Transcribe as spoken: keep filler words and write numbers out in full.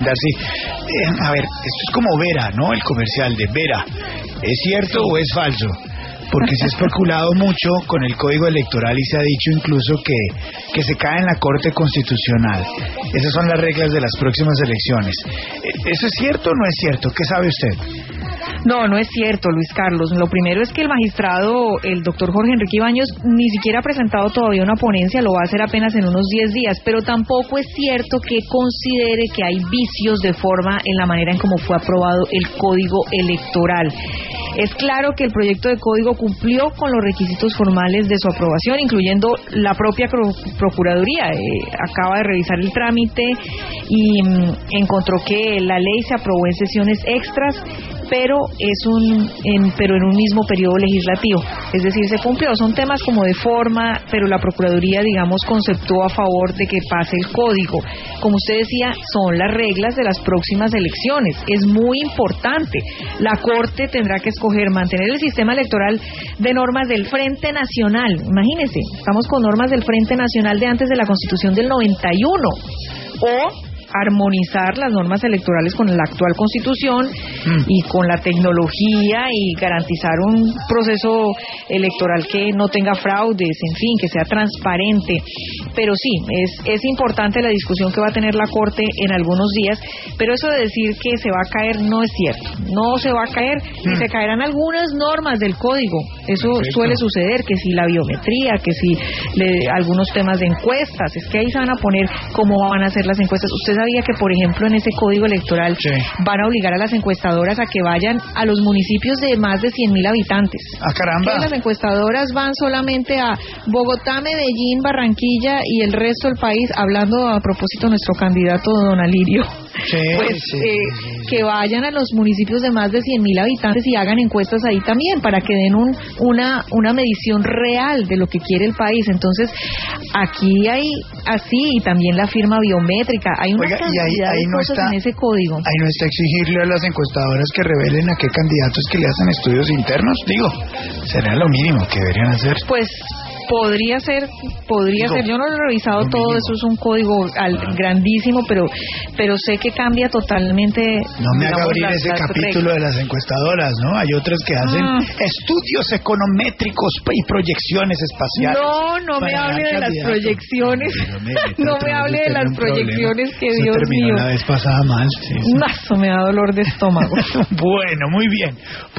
darse. Eh, a ver, esto es como Vera, ¿no? El comercial de Vera. ¿Es cierto o es falso? Porque se ha especulado mucho con el código electoral y se ha dicho incluso que, que se cae en la Corte Constitucional. Esas son las reglas de las próximas elecciones. ¿Eso es cierto o no es cierto? ¿Qué sabe usted? No, no es cierto, Luis Carlos. Lo primero es que el magistrado, el doctor Jorge Enrique Ibáñez, ni siquiera ha presentado todavía una ponencia, lo va a hacer apenas en unos diez días, pero tampoco es cierto que considere que hay vicios de forma en la manera en cómo fue aprobado el código electoral. Es claro que el proyecto de código cumplió con los requisitos formales de su aprobación, incluyendo la propia Procuraduría. Eh, acaba de revisar el trámite y mm, encontró que la ley se aprobó en sesiones extras, pero es un en, pero en un mismo periodo legislativo, es decir, se cumplió. Son temas como de forma, pero la Procuraduría, digamos, conceptuó a favor de que pase el código. Como usted decía, son las reglas de las próximas elecciones, es muy importante. La Corte tendrá que escoger mantener el sistema electoral de normas del Frente Nacional. Imagínense, estamos con normas del Frente Nacional de antes de la Constitución del noventa y uno, o armonizar las normas electorales con la actual Constitución mm. y con la tecnología y garantizar un proceso electoral que no tenga fraudes, en fin, que sea transparente. Pero sí, es, es importante la discusión que va a tener la Corte en algunos días, pero eso de decir que se va a caer no es cierto. No se va a caer mm. y se caerán algunas normas del código. Eso Perfecto. Suele suceder, que si la biometría, que si le, algunos temas de encuestas, es que ahí se van a poner cómo van a ser las encuestas. Usted sabía que, por ejemplo, en ese código electoral sí. van a obligar a las encuestadoras a que vayan a los municipios de más de cien mil habitantes. ¡Ah, caramba! Que las encuestadoras van solamente a Bogotá, Medellín, Barranquilla y el resto del país, hablando a propósito de nuestro candidato don Alirio. Sí, pues sí, eh, sí, sí. que vayan a los municipios de más de cien mil habitantes y hagan encuestas ahí también, para que den un, una, una medición real de lo que quiere el país. Entonces, aquí hay así, y también la firma biométrica, hay una Oiga, cantidad ahí, ahí de no cosas está, en ese código. Ahí no está exigirle a las encuestadoras que revelen a qué candidatos que le hacen estudios internos. Digo, sería lo mínimo que deberían hacer. Pues podría ser, podría Digo, ser, yo no lo he revisado todo, mínimo. Eso es un código al, ah. grandísimo, pero pero sé que cambia totalmente. No me haga abrir las, ese las capítulo reglas. De las encuestadoras, ¿no? Hay otras que hacen mm. estudios econométricos y proyecciones espaciales. No, no me hable de las proyecciones, no me hable de las proyecciones que Eso Dios terminó mío. la vez pasada mal. Sí, sí. Eso me da dolor de estómago. Bueno, muy bien.